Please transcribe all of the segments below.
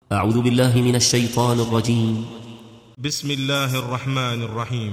أعوذ بالله من الشيطان الرجيم. بسم الله الرحمن الرحيم.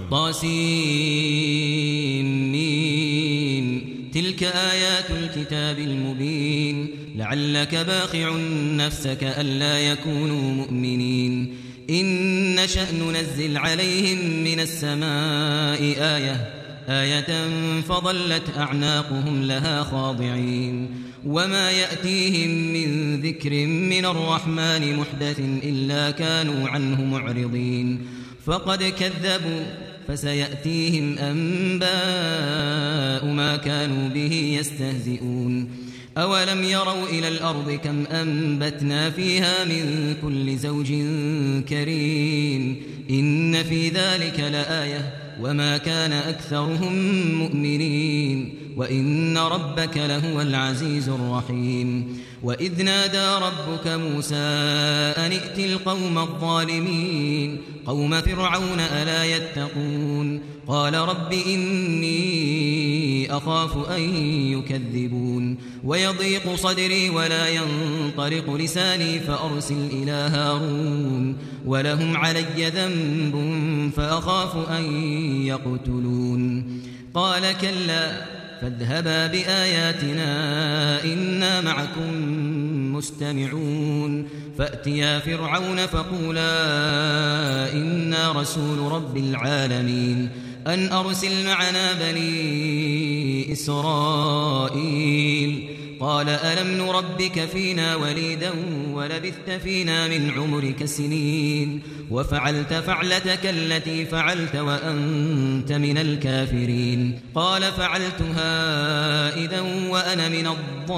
طاسين. تلك آيات الكتاب المبين لعلك باخع نفسك ألا يكونوا مؤمنين. إن نشأ ننزل عليهم من السماء آية فظلت أعناقهم لها خاضعين. وما يأتيهم من ذكر من الرحمن محدث إلا كانوا عنه معرضين. فقد كذبوا فسيأتيهم أنباء ما كانوا به يستهزئون. أولم يروا إلى الأرض كم أنبتنا فيها من كل زوج كريم. إن في ذلك لآية وما كان أكثرهم مؤمنين وإن ربك لهو العزيز الرحيم. وإذ نادى ربك موسى أن ائت القوم الظالمين قوم فرعون ألا يتقون. قال رب إني أخاف أن يكذبون ويضيق صدري ولا ينطلق لساني فأرسل إلى هارون ولهم علي ذنب فأخاف أن يقتلون. قال كلا فاذهبا بآياتنا إنا معكم مستمعون. فأتيا فرعون فقولا إنا رسول رب العالمين أن أرسل معنا بني إسرائيل. قال ألم نربك فينا وليدا ولبثت فينا من عمرك سنين وفعلت فعلتك التي فعلت وأنت من الكافرين. قال فعلتها إذا وأنا من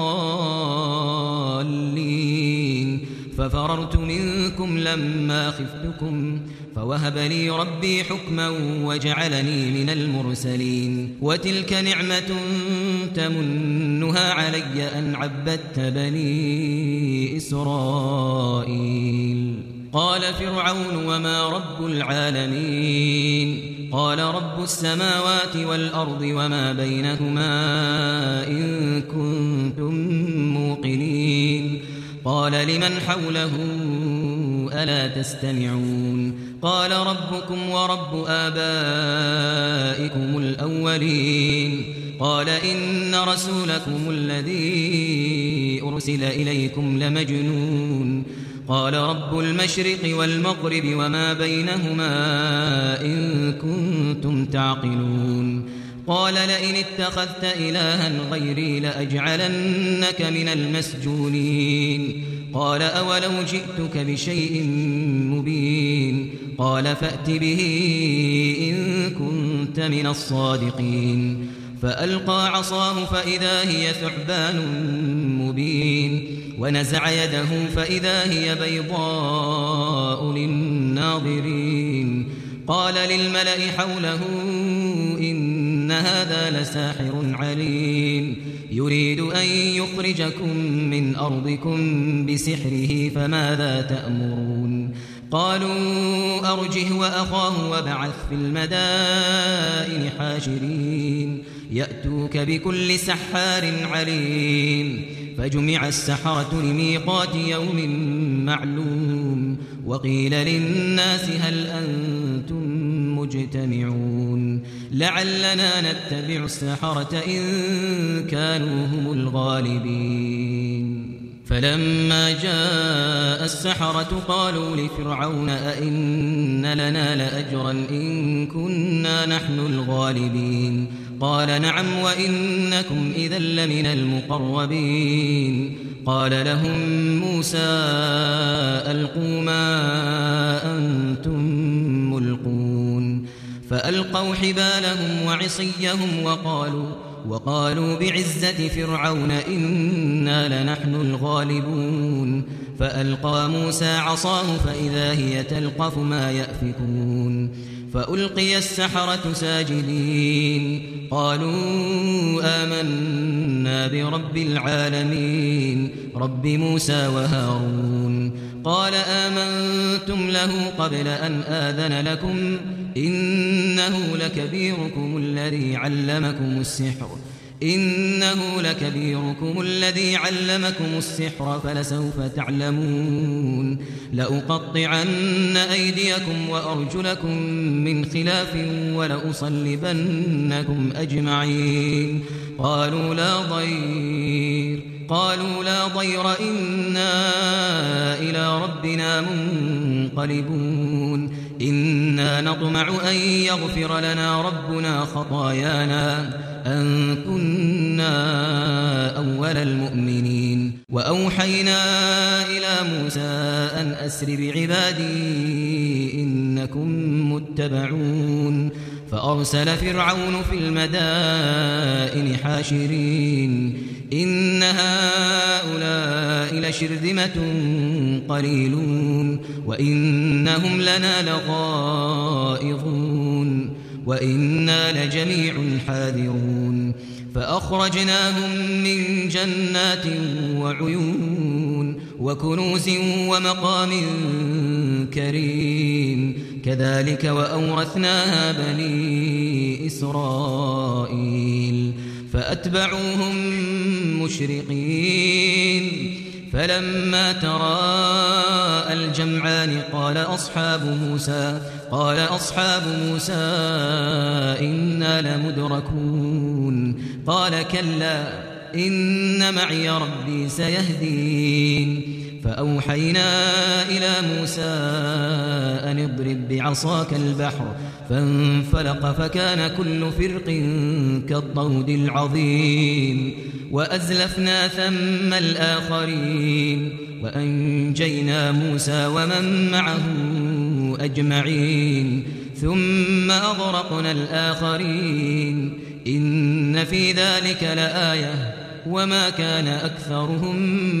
الضالين ففررت منكم لما خفتكم فوهب لي ربي حكما وجعلني من المرسلين. وتلك نعمة تمنها علي أن عبدت بني إسرائيل. قال فرعون وما رب العالمين. قال رب السماوات والأرض وما بينهما إن كنتم موقنين. قال لمن حوله ألا تستمعون. قال ربكم ورب آبائكم الأولين. قال إن رسولكم الذي أرسل إليكم لمجنون. قال رب المشرق والمغرب وما بينهما إن كنتم تعقلون. قال لئن اتخذت إلها غيري لأجعلنك من المسجونين. قال أولو جئتك بشيء مبين. قال فأت به إن كنت من الصادقين. فألقى عصاه فإذا هي ثعبان مبين ونزع يده فإذا هي بيضاء للناظرين. قال للملأ حوله إن هذا لساحر عليم يريد أن يخرجكم من أرضكم بسحره فماذا تأمرون. قالوا أرجه وأخاه وابعث في المدائن حاشرين يأتوك بكل سحار عليم. فجمع السحرة لميقات يوم معلوم. وقيل للناس هل أنتم مجتمعون لعلنا نتبع السحرة إن كانوا هم الغالبين. فلما جاء السحرة قالوا لفرعون أئن لنا لأجرا إن كنا نحن الغالبين. قال نعم وإنكم إذا لمن المقربين. قال لهم موسى ألقوا ما أنتم ملقون. فألقوا حبالهم وعصيهم وقالوا بعزة فرعون إنا لنحن الغالبون. فألقى موسى عصاه فإذا هي تلقف ما يأفكون. فألقي السحرة ساجدين قالوا آمنا برب العالمين رب موسى وهارون. قال آمنتم له قبل أن آذن لكم إنه لكبيركم الذي علمكم السحر إنه لكبيركم الذي علمكم السحر فلسوف تعلمون لأقطعن أيديكم وأرجلكم من خلاف ولأصلبنكم أجمعين قالوا لا ضير إنا إلى ربنا منقلبون إنا نطمع أن يغفر لنا ربنا خطايانا أن كنا أول المؤمنين وأوحينا إلى موسى أن أسر بعبادي إنكم متبعون فأرسل فرعون في المدائن حاشرين إن هؤلاء لشرذمة قليلون وإنهم لنا لغائظون وإنا لجميع حاذرون فأخرجناهم من جنات وعيون وكنوز ومقام كريم كذلك وأورثناها بني إسرائيل فأتبعوهم مشرقين فلما تراءى الجمعان قال أصحاب موسى إنا لمدركون قال كلا إن معي ربي سيهدين فأوحينا إلى موسى أن اضرب بعصاك البحر فانفلق فكان كل فرق كالطود العظيم وأزلفنا ثم الآخرين وأنجينا موسى ومن معه أجمعين ثم أغرقنا الآخرين إن في ذلك لآية وما كان أكثرهم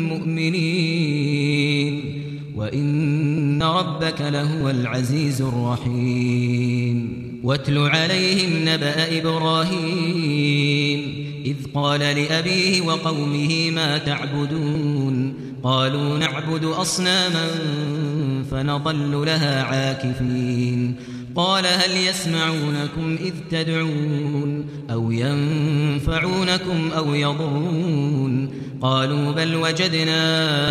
مؤمنين وإن ربك لهو العزيز الرحيم واتل عليهم نبأ إبراهيم إذ قال لأبيه وقومه ما تعبدون قالوا نعبد أصناما فنظل لها عاكفين قال هل يسمعونكم إذ تدعون أو ينفعونكم أو يضرون قالوا بل وجدنا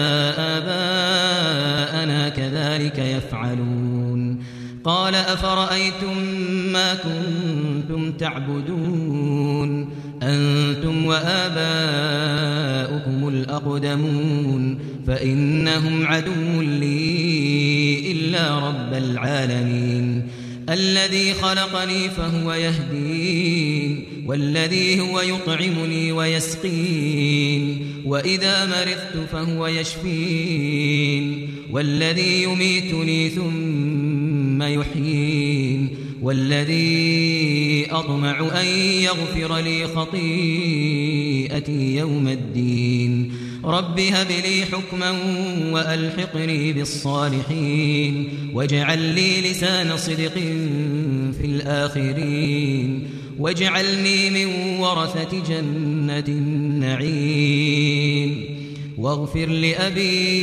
آباءنا كذلك يفعلون قال أفرأيتم ما كنتم تعبدون أنتم وآباؤكم الأقدمون فإنهم عدو لي إلا رب العالمين الذي خلقني فهو يهدين والذي هو يطعمني ويسقين وإذا مرضت فهو يشفين والذي يميتني ثم يحيين والذي أطمع أن يغفر لي خطيئتي يوم الدين رب هب لي حكما وألحقني بالصالحين واجعل لي لسان صدق في الآخرين واجعلني من ورثة جنة النعيم واغفر لأبي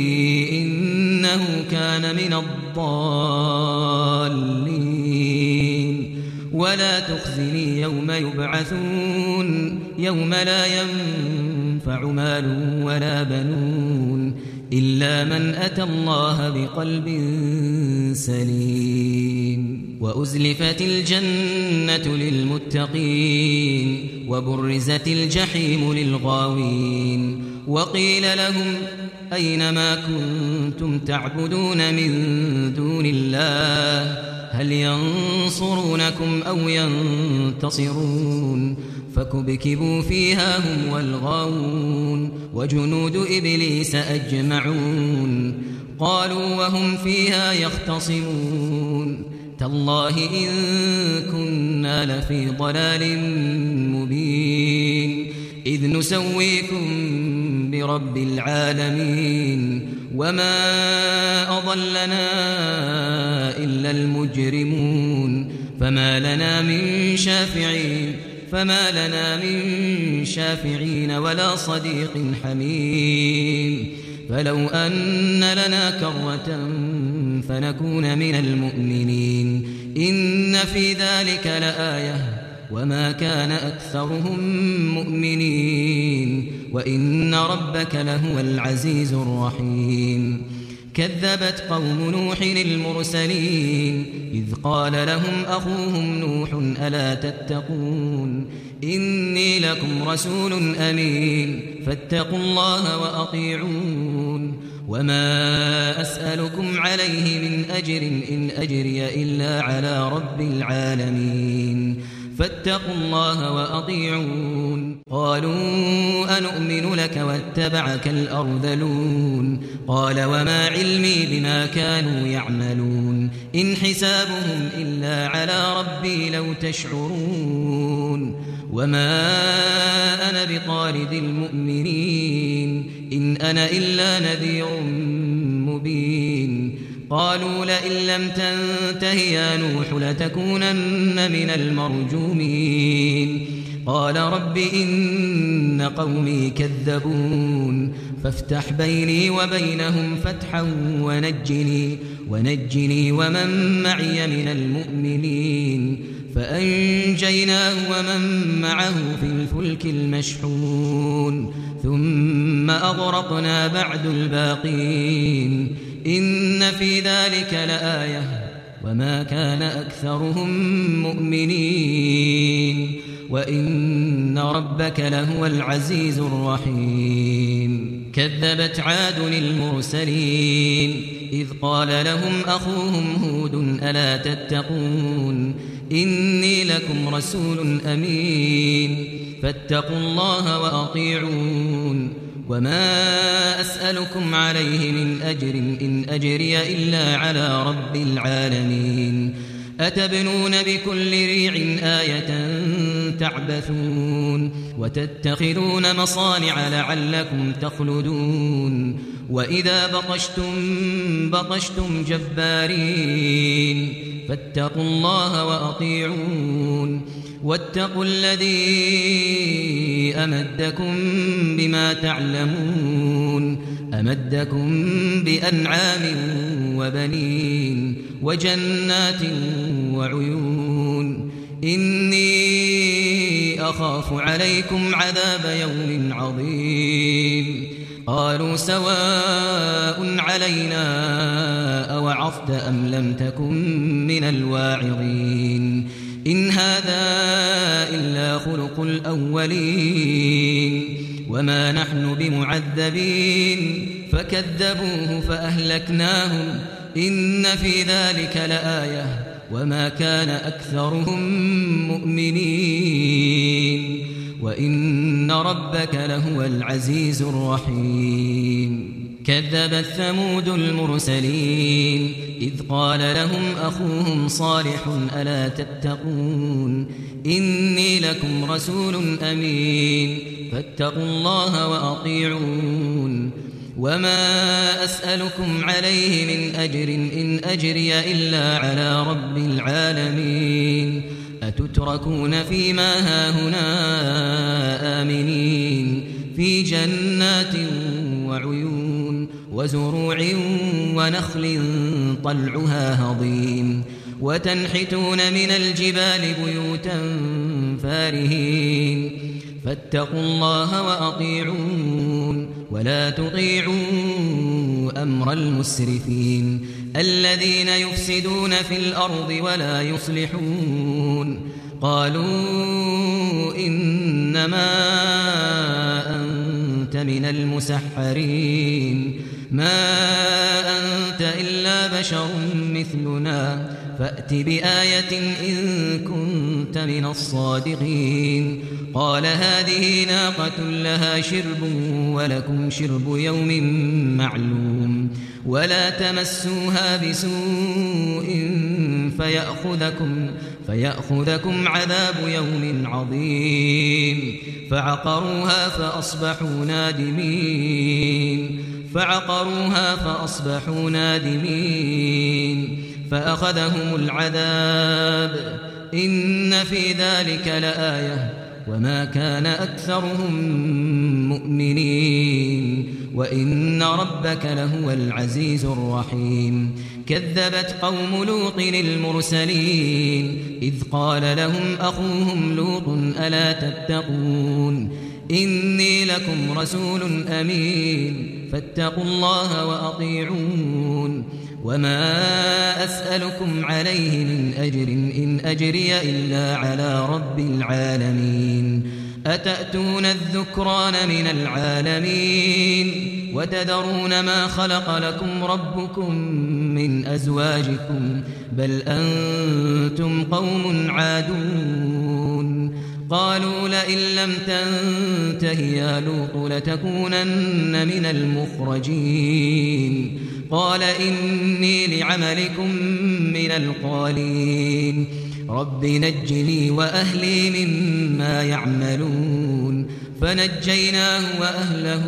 إنه كان من الضالين ولا تخزني يوم يبعثون يوم لا ينفع مال ولا بنون إلا من أتى الله بقلب سليم وأزلفت الجنة للمتقين وبرزت الجحيم للغاوين وقيل لهم أين ما كنتم تعبدون من دون الله هل ينصرونكم أو ينتصرون فكبكبوا فيها هم والغاوون وجنود إبليس أجمعون قالوا وهم فيها يختصمون تالله إن كنا لفي ضلال مبين إذ نسويكم برب العالمين وما أضلنا إلا المجرمون فما لنا من شافعين ولا صديق حميم فلو أن لنا كرة فنكون من المؤمنين إن في ذلك لآية وما كان أكثرهم مؤمنين وإن ربك لهو العزيز الرحيم كذبت قوم نوح المرسلين إذ قال لهم أخوهم نوح ألا تتقون إني لكم رسول أمين فاتقوا الله وأطيعون وما أسألكم عليه من أجر إن أجري إلا على رب العالمين فاتقوا الله وأطيعون قالوا أنؤمن لك واتبعك الأرذلون قال وما علمي بما كانوا يعملون إن حسابهم إلا على ربي لو تشعرون وما أنا بطارد المؤمنين إن أنا إلا نذير مبين قالوا لئن لم تنته يا نوح لتكونن من المرجومين قال رب إن قومي كذبون فافتح بيني وبينهم فتحا ونجني ومن معي من المؤمنين فأنجيناه ومن معه في الفلك المشحون ثم أغرقنا بعد الباقين إن في ذلك لآية وما كان أكثرهم مؤمنين وإن ربك لهو العزيز الرحيم كذبت عاد المرسلين إذ قال لهم أخوهم هود ألا تتقون إني لكم رسول أمين فاتقوا الله وأطيعون وما أسألكم عليه من أجر إن أجري إلا على رب العالمين أتبنون بكل ريع آية تعبثون وتتخذون مصانع لعلكم تخلدون وإذا بطشتم جبارين فاتقوا الله وأطيعون واتقوا الذي أمدكم بما تعلمون أمدكم بأنعام وبنين وجنات وعيون إني أخاف عليكم عذاب يوم عظيم قالوا سواء علينا أوعظت أم لم تكن من الواعظين إن هذا إلا خلق الأولين وما نحن بمعذبين فكذبوه فأهلكناهم إن في ذلك لآية وما كان أكثرهم مؤمنين وإن ربك لهو العزيز الرحيم كذبت ثمود المرسلين إذ قال لهم أخوهم صالح ألا تتقون إني لكم رسول أمين فاتقوا الله وأطيعون وما أسألكم عليه من أجر إن أجري إلا على رب العالمين أتتركون فيما هاهنا آمنين في جنات وعيون وزروع ونخل طلعها هضيم وتنحتون من الجبال بيوتا فارهين فاتقوا الله وأطيعون ولا تطيعوا أمر المسرفين الذين يفسدون في الأرض ولا يصلحون قالوا إنما أنت من المسحرين ما أنت إلا بشر مثلنا فأت بآية إن كنت من الصادقين قال هذه ناقة لها شرب ولكم شرب يوم معلوم ولا تمسوها بسوء فيأخذكم عذاب يوم عظيم فعقروها فأصبحوا نادمين فأخذهم العذاب إن في ذلك لآية وما كان أكثرهم مؤمنين وإن ربك لهو العزيز الرحيم كذبت قوم لوط المرسلين إذ قال لهم أخوهم لوط ألا تتقون إني لكم رسول أمين فاتقوا الله وأطيعون وما أسألكم عليه من أجر إن أجري إلا على رب العالمين أتأتون الذكران من العالمين وتذرون ما خلق لكم ربكم من أزواجكم بل أنتم قوم عادون قالوا لئن لم تنته يا لوط لتكونن من المخرجين قال إني لعملكم من القالين رب نجني وأهلي مما يعملون فنجيناه وأهله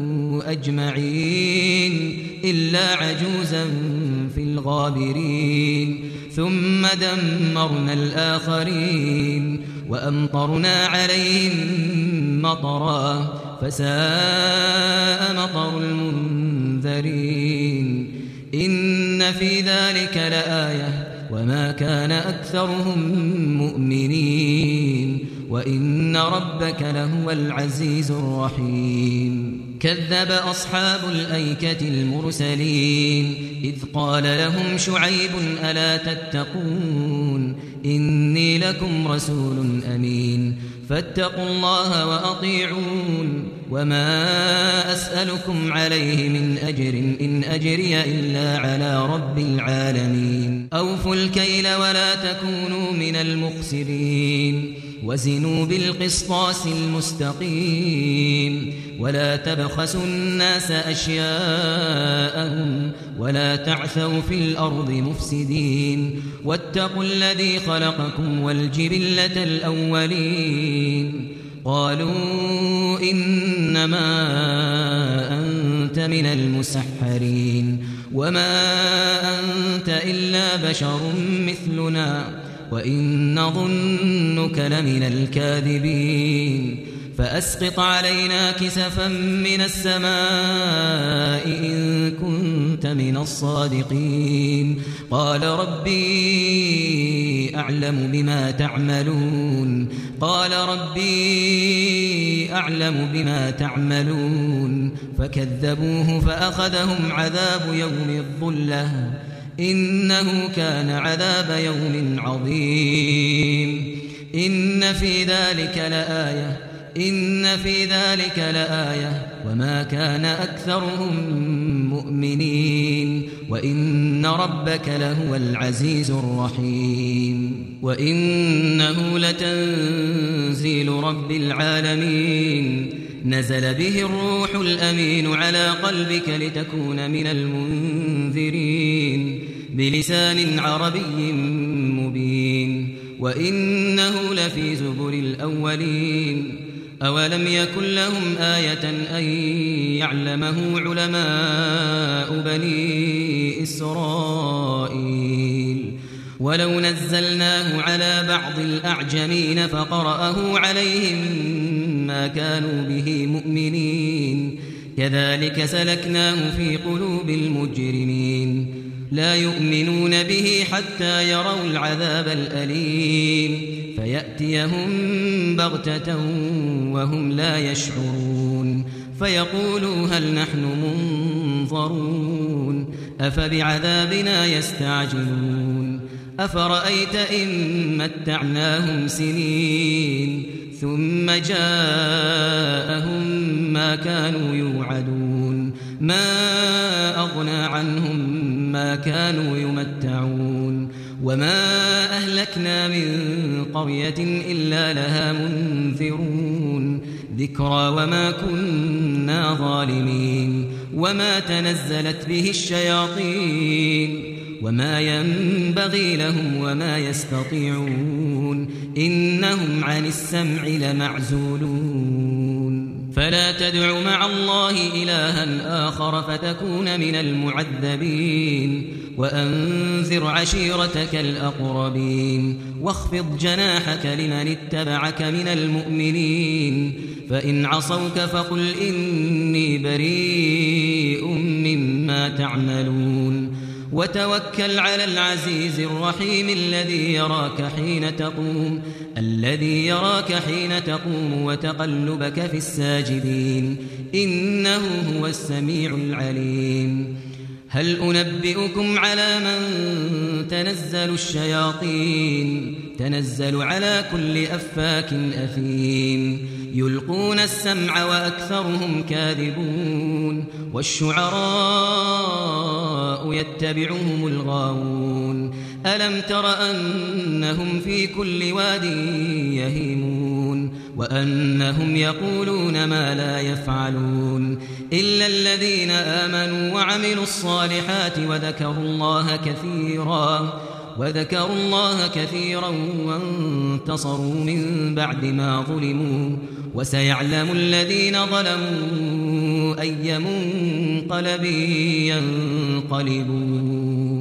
أجمعين إلا عجوزا في الغابرين ثم دمرنا الآخرين وأمطرنا عليهم مطرا فساء مطر المنذرين إن في ذلك لآية وما كان أكثرهم مؤمنين وإن ربك لهو العزيز الرحيم كذب أصحاب الأيكة المرسلين إذ قال لهم شعيب ألا تتقون إني لكم رسول أمين فاتقوا الله وأطيعون وما أسألكم عليه من أجر إن أجري إلا على رب العالمين أوفوا الكيل ولا تكونوا من المخسرين وزنوا بالقسطاس المستقيم ولا تبخسوا الناس أشياءهم ولا تعثوا في الأرض مفسدين واتقوا الذي خلقكم والجبلة الأولين قالوا إنما أنت من المسحرين وما أنت إلا بشر مثلنا وإن نظنك لمن الكاذبين فأسقط علينا كسفا من السماء إن كنت من الصادقين قال ربي أعلم بما تعملون فكذبوه فأخذهم عذاب يوم الظلة إنه كان عذاب يوم عظيم إن في ذلك لآية وما كان أكثرهم مؤمنين وإن ربك لهو العزيز الرحيم وإنه لتنزيل رب العالمين نزل به الروح الأمين على قلبك لتكون من المنذرين بلسان عربي مبين وإنه لفي زبر الأولين أولم يكن لهم آية أن يعلمه علماء بني إسرائيل ولو نزلناه على بعض الأعجمين فقرأه عليهم ما كانوا به مؤمنين كذلك سلكناه في قلوب المجرمين لا يؤمنون به حتى يروا العذاب الأليم فيأتيهم بغتة وهم لا يشعرون فيقولوا هل نحن منظرون أفبعذابنا يستعجلون أفرأيت إن متعناهم سنين ثم جاءهم ما كانوا يوعدون ما أغنى عنهم ما كانوا يمتعون وما أهلكنا من قرية إلا لها منذرون ذكرى وما كنا ظالمين وما تنزلت به الشياطين وما ينبغي لهم وما يستطيعون إنهم عن السمع لمعزولون فلا تدع مع الله إلها آخر فتكون من المعذبين وأنذر عشيرتك الأقربين واخفض جناحك لمن اتبعك من المؤمنين فإن عصوك فقل إني بريء مما تعملون وتوكل على العزيز الرحيم الذي يراك حين تقوم وتقلبك في الساجدين إنه هو السميع العليم هل أنبئكم على من تنزل الشياطين تنزل على كل أفاك أثيم يلقون السمع وأكثرهم كاذبون والشعراء يتبعهم الغاوون ألم تر أنهم في كل واد يهيمون وأنهم يقولون ما لا يفعلون إلا الذين آمنوا وعملوا الصالحات وذكروا الله كثيرا وانتصروا من بعد ما ظلموا وسيعلم الذين ظلموا أي منقلب ينقلبون